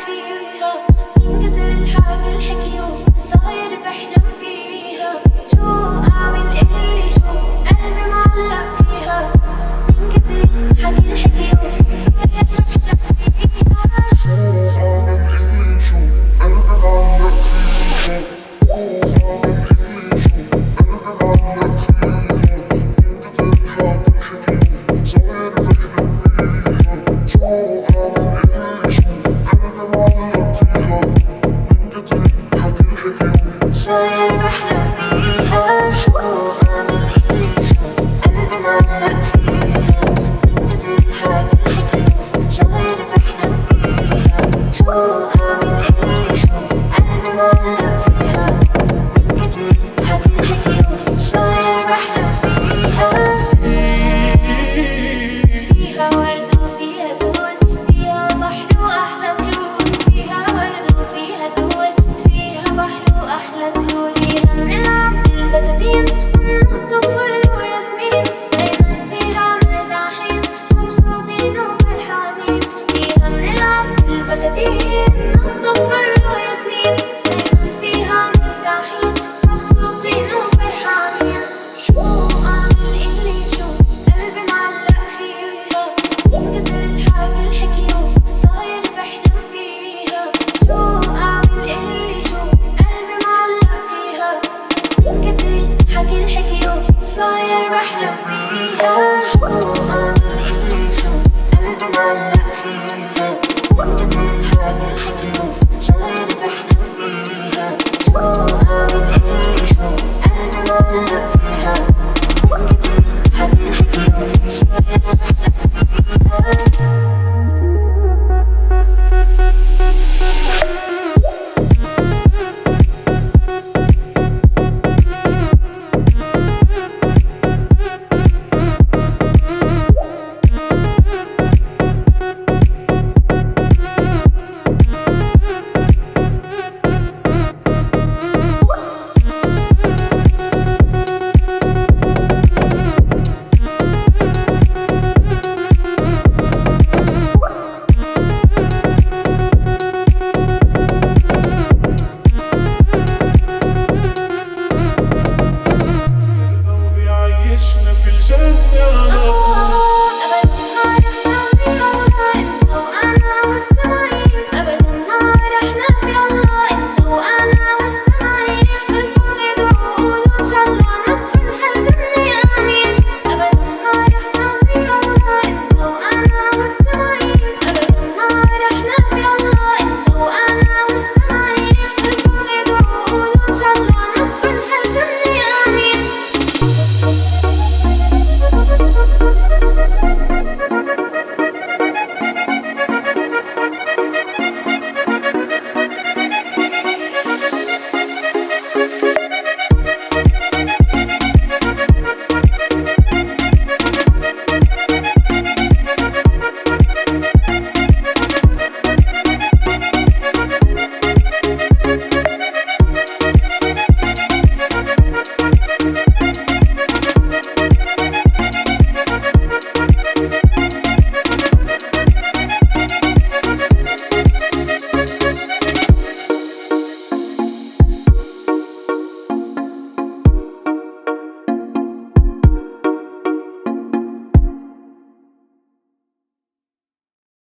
فيها من كتر الحكي الحكيو صاير بحلم فيها. شو أعمل إيه شو قلبي معلق فيها من كتر الحكي الحكيو صاير بحلم فيها. شو أعمل إيه شو قلبي معلق فيها. شو أعمل إيه شو قلبي معلق فيها من كتر الحكي الحكيو صاير بحلم فيها. شو أعمل إيه شو قلبي معلق فيها من كتر الحكي الحكيو صاير بحلم فيها. شو أعمل إيه شو قلبي معلق فيها من كتر الحكي الحكيو صاير بحلم فيها. شو أعمل إيه شو قلبي معلق فيها من كتر الحكي الحكيو صاير بحلم فيها. فيها ورد وفيها زهور، فيها بحر وأحلى طيور، فيها ورد وفيها زهور، فيها بحر وأحلى طيور. فيها بنلعب بالبساتين وننط فل وياسمين، دايما فيها مرتاحين مبسوطين وفرحانين. فيها بنلعب بالبساتين ننط فل وياسمين، دايما فيها مرتاحين مبسوطين وفرحانين. شو أعمل إلي شو قلبي معلق فيها من كتر الحكي الحكيو صاير بحلم فيها. شو أعمل إلي شو قلبي معلق فيها من كتر الحكي الحكيو صاير بحلم فيها. شو أعمل إلي شو قلبي معلق